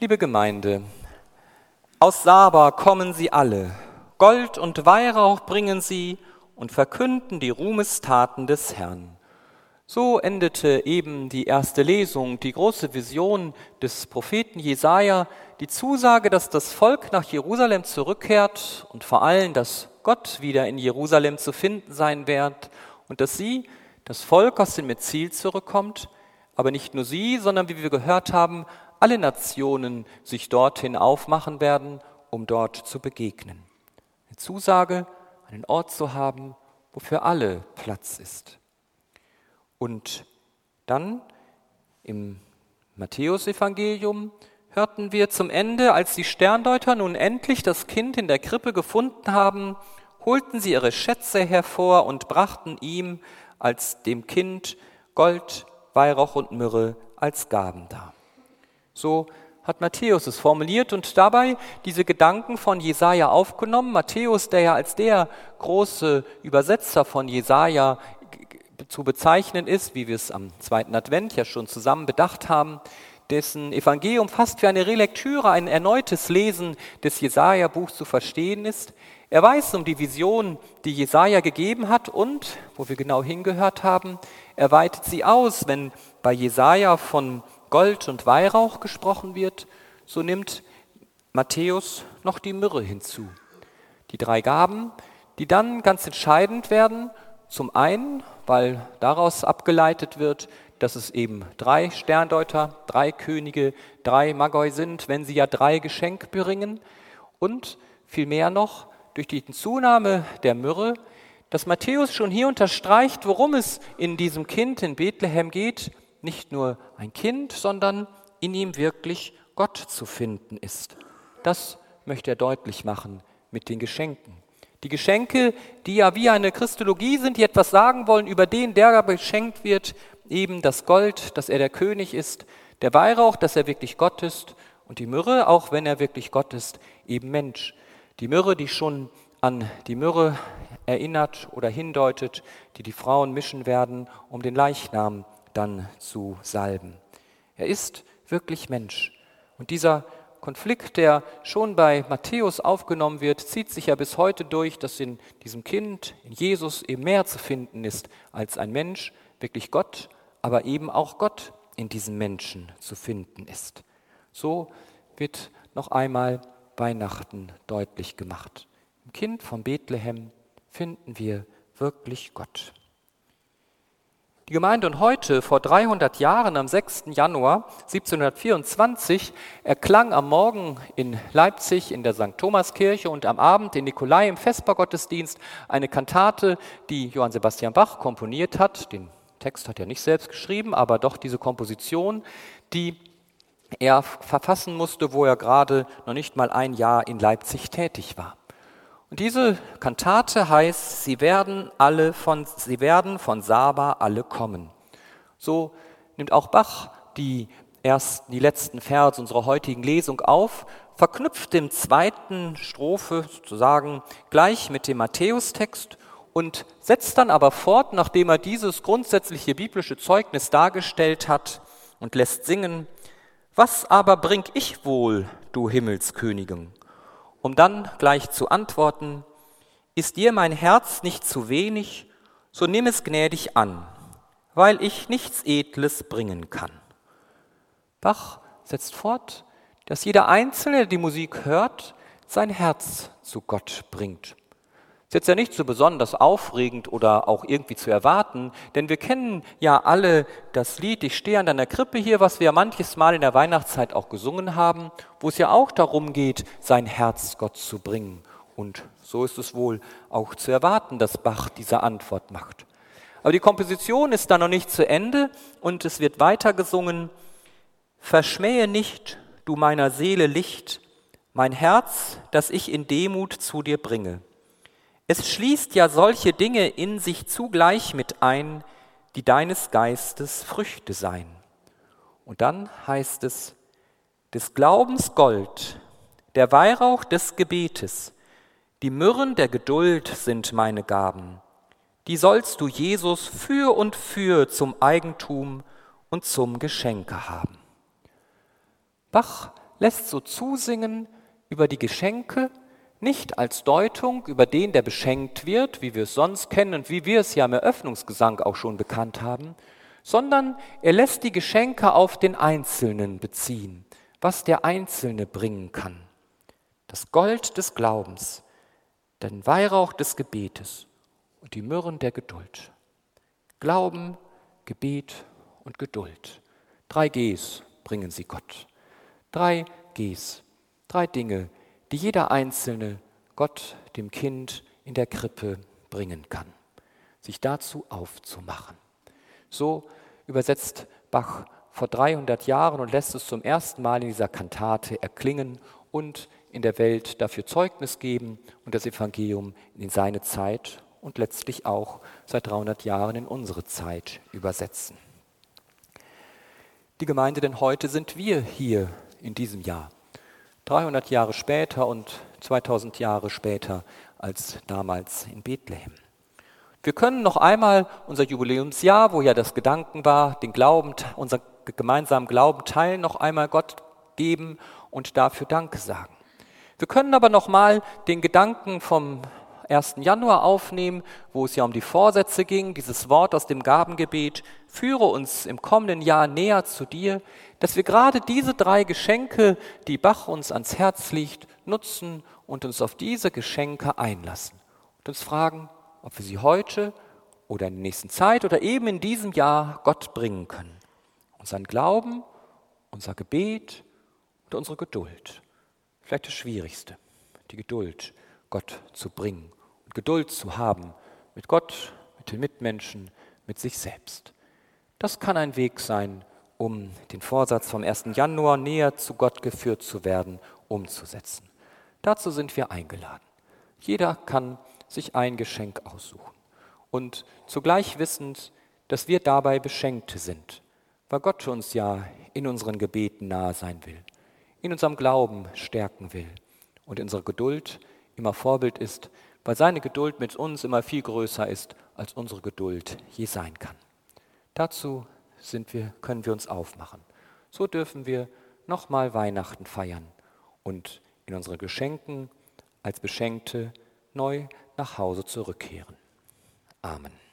Liebe Gemeinde, aus Saba kommen sie alle, Gold und Weihrauch bringen sie und verkünden die Ruhmestaten des Herrn. So endete eben die erste Lesung, die große Vision des Propheten Jesaja, die Zusage, dass das Volk nach Jerusalem zurückkehrt und vor allem, dass Gott wieder in Jerusalem zu finden sein wird und dass sie, das Volk, aus dem Exil zurückkommt, aber nicht nur sie, sondern wie wir gehört haben, alle Nationen sich dorthin aufmachen werden, um dort zu begegnen. Eine Zusage, einen Ort zu haben, wo für alle Platz ist. Und dann im Matthäusevangelium hörten wir zum Ende, als die Sterndeuter nun endlich das Kind in der Krippe gefunden haben, holten sie ihre Schätze hervor und brachten ihm als dem Kind Gold, Weihrauch und Myrrhe als Gaben dar. So hat Matthäus es formuliert und dabei diese Gedanken von Jesaja aufgenommen. Matthäus, der ja als der große Übersetzer von Jesaja zu bezeichnen ist, wie wir es am zweiten Advent ja schon zusammen bedacht haben, dessen Evangelium fast wie eine Relektüre, ein erneutes Lesen des Jesaja-Buchs zu verstehen ist. Er weiß um die Vision, die Jesaja gegeben hat und, wo wir genau hingehört haben, er weitet sie aus. Wenn bei Jesaja von Gold und Weihrauch gesprochen wird, so nimmt Matthäus noch die Myrrhe hinzu. Die 3 Gaben, die dann ganz entscheidend werden, zum einen, weil daraus abgeleitet wird, dass es eben 3 Sterndeuter, 3 Könige, 3 Magoi sind, wenn sie ja 3 Geschenke bringen und vielmehr noch durch die Zunahme der Myrrhe, dass Matthäus schon hier unterstreicht, worum es in diesem Kind in Bethlehem geht, nicht nur ein Kind, sondern in ihm wirklich Gott zu finden ist. Das möchte er deutlich machen mit den Geschenken. Die Geschenke, die ja wie eine Christologie sind, die etwas sagen wollen über den, der beschenkt wird, eben das Gold, dass er der König ist, der Weihrauch, dass er wirklich Gott ist und die Myrrhe, auch wenn er wirklich Gott ist, eben Mensch. Die Myrrhe, die schon an die Myrrhe erinnert oder hindeutet, die Frauen mischen werden, um den Leichnam dann zu salben. Er ist wirklich Mensch. Und dieser Konflikt, der schon bei Matthäus aufgenommen wird, zieht sich ja bis heute durch, dass in diesem Kind, in Jesus, eben mehr zu finden ist als ein Mensch, wirklich Gott, aber eben auch Gott in diesem Menschen zu finden ist. So wird noch einmal Weihnachten deutlich gemacht. Im Kind von Bethlehem finden wir wirklich Gott. Die Gemeinde und heute, vor 300 Jahren, am 6. Januar 1724, erklang am Morgen in Leipzig in der St. Thomaskirche und am Abend in Nikolai im Vespergottesdienst eine Kantate, die Johann Sebastian Bach komponiert hat. Den Text hat er nicht selbst geschrieben, aber doch diese Komposition, die er verfassen musste, wo er gerade noch nicht mal ein Jahr in Leipzig tätig war. Und diese Kantate heißt, sie werden von Saba alle kommen. So nimmt auch Bach die letzten Verse unserer heutigen Lesung auf, verknüpft den 2. Strophe sozusagen gleich mit dem Matthäustext und setzt dann aber fort, nachdem er dieses grundsätzliche biblische Zeugnis dargestellt hat und lässt singen: Was aber bring ich wohl, du Himmelskönigin? Um dann gleich zu antworten: Ist dir mein Herz nicht zu wenig, so nimm es gnädig an, weil ich nichts Edles bringen kann. Bach setzt fort, dass jeder Einzelne, der die Musik hört, sein Herz zu Gott bringt. Das ist jetzt ja nicht so besonders aufregend oder auch irgendwie zu erwarten, denn wir kennen ja alle das Lied Ich stehe an deiner Krippe hier, was wir manches Mal in der Weihnachtszeit auch gesungen haben, wo es ja auch darum geht, sein Herz Gott zu bringen. Und so ist es wohl auch zu erwarten, dass Bach diese Antwort macht. Aber die Komposition ist da noch nicht zu Ende und es wird weiter gesungen: Verschmähe nicht, du meiner Seele Licht, mein Herz, das ich in Demut zu dir bringe. Es schließt ja solche Dinge in sich zugleich mit ein, die deines Geistes Früchte seien. Und dann heißt es: Des Glaubens Gold, der Weihrauch des Gebetes, die Myrrhen der Geduld sind meine Gaben. Die sollst du, Jesus, für und für zum Eigentum und zum Geschenke haben. Bach lässt so zusingen über die Geschenke, nicht als Deutung über den, der beschenkt wird, wie wir es sonst kennen und wie wir es ja im Eröffnungsgesang auch schon bekannt haben, sondern er lässt die Geschenke auf den Einzelnen beziehen, was der Einzelne bringen kann. Das Gold des Glaubens, den Weihrauch des Gebetes und die Myrrhen der Geduld. Glauben, Gebet und Geduld. 3 Gs bringen sie Gott. 3 Gs, 3 Dinge, die jeder Einzelne Gott, dem Kind in der Krippe bringen kann. Sich dazu aufzumachen. So übersetzt Bach vor 300 Jahren und lässt es zum ersten Mal in dieser Kantate erklingen und in der Welt dafür Zeugnis geben und das Evangelium in seine Zeit und letztlich auch seit 300 Jahren in unsere Zeit übersetzen. Die Gemeinde denn heute sind wir hier in diesem Jahr. 300 Jahre später und 2000 Jahre später als damals in Bethlehem. Wir können noch einmal unser Jubiläumsjahr, wo ja das Gedanken war, den Glauben, unser gemeinsamen Glauben teilen, noch einmal Gott geben und dafür Danke sagen. Wir können aber noch mal den Gedanken vom 1. Januar aufnehmen, wo es ja um die Vorsätze ging, dieses Wort aus dem Gabengebet, führe uns im kommenden Jahr näher zu dir, dass wir gerade diese 3 Geschenke, die Bach uns ans Herz legt, nutzen und uns auf diese Geschenke einlassen und uns fragen, ob wir sie heute oder in der nächsten Zeit oder eben in diesem Jahr Gott bringen können. Unseren Glauben, unser Gebet und unsere Geduld. Vielleicht das Schwierigste, die Geduld, Gott zu bringen und Geduld zu haben mit Gott, mit den Mitmenschen, mit sich selbst. Das kann ein Weg sein, um den Vorsatz vom 1. Januar, näher zu Gott geführt zu werden, umzusetzen. Dazu sind wir eingeladen. Jeder kann sich ein Geschenk aussuchen und zugleich wissend, dass wir dabei Beschenkte sind, weil Gott uns ja in unseren Gebeten nahe sein will, in unserem Glauben stärken will und in unserer Geduld immer Vorbild ist, weil seine Geduld mit uns immer viel größer ist, als unsere Geduld je sein kann. Dazu können wir uns aufmachen. So dürfen wir nochmal Weihnachten feiern und in unsere Geschenken als Beschenkte neu nach Hause zurückkehren. Amen.